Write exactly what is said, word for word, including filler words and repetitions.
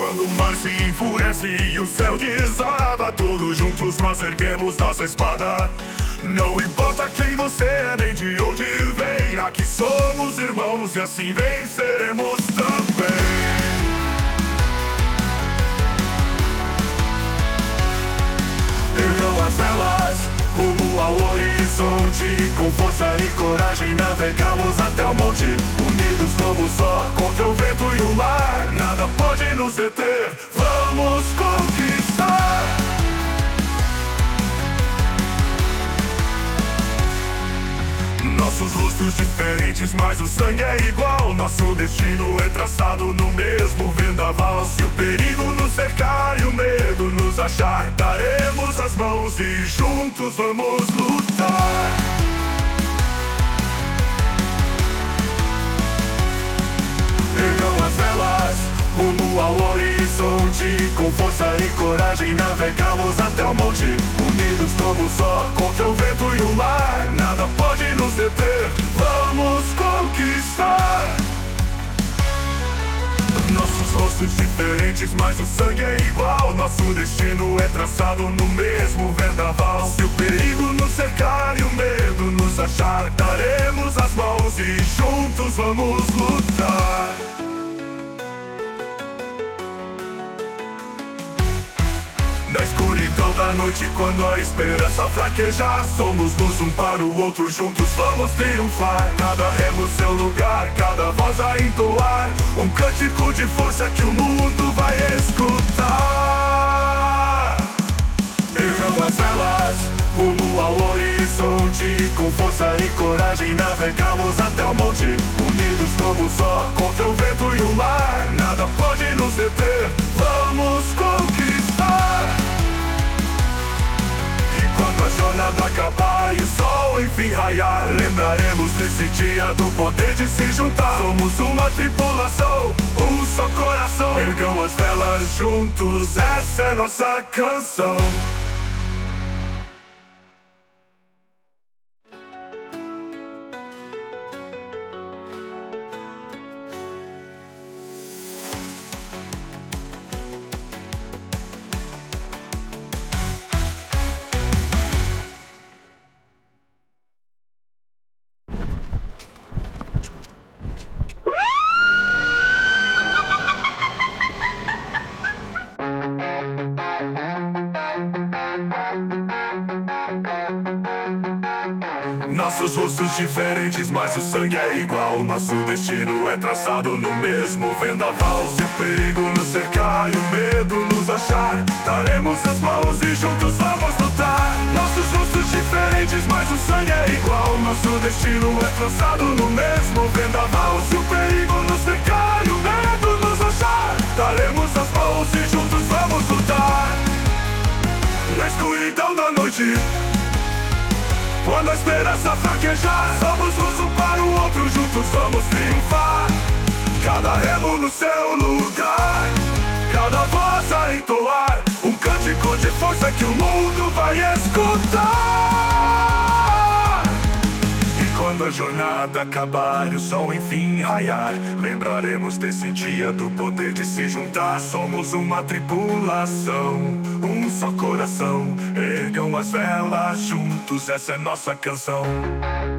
Quando o mar se enfurece e o céu desaba, todos juntos nós erguemos nossa espada. Não importa quem você é nem de onde vem, aqui somos irmãos e assim venceremos também. Ergam as velas rumo ao horizonte, com força e coragem navegamos até o monte. Unidos como só, contra o vento e o mar, nada pode nos deter, vamos conquistar. Nossos rostos diferentes, mas o sangue é igual. Nosso destino é traçado no mesmo vendaval. Se o perigo nos cercar e o medo nos achar, daremos as mãos e juntos vamos lutar. Ergam as velas rumo ao horizonte, com força e coragem navegamos até o monte. Unidos como só, contra o vento e o mar, nada pode nos deter, vamos conquistar. Nossos rostos diferentes, mas o sangue é igual. Nosso destino é traçado no mesmo vendaval. Se o perigo nos cercar e o medo nos achar, daremos as mãos e juntos vamos lutar. Na escuridão da noite, quando a esperança fraquejar, somos luz um para o outro, juntos vamos triunfar. Cada remo seu lugar, cada voz a entoar, um cântico de força que o mundo vai escutar. Ergam as velas rumo ao horizonte, com força e coragem navegamos até o monte. Unidos como só, contra o vento e o mar, nada pode nos deter, vamos conquistar. Quando a jornada acabar e o sol enfim raiar, lembraremos desse dia do poder de se juntar. Somos uma tripulação, um só coração. Ergam as velas juntos, essa é nossa canção. Nossos rostos diferentes, mas o sangue é igual. Nosso destino é traçado no mesmo vendaval. Se o perigo nos cercar e o medo nos achar, daremos as mãos e juntos vamos lutar. Nossos rostos diferentes, mas o sangue é igual. Nosso destino é traçado no mesmo vendaval. Se o perigo nos cercar e o medo nos achar, daremos as mãos e juntos vamos lutar. Na escuridão da noite, quando a esperança fraquejar, somos luz um para o outro, juntos vamos triunfar. Cada remo no seu lugar, cada voz a entoar, um cântico de força que o mundo vai escutar. E quando a jornada acabar e o sol enfim raiar, lembraremos desse dia do poder de se juntar. Somos uma tripulação, um só coração. Ergam as velas juntos, essa é nossa canção.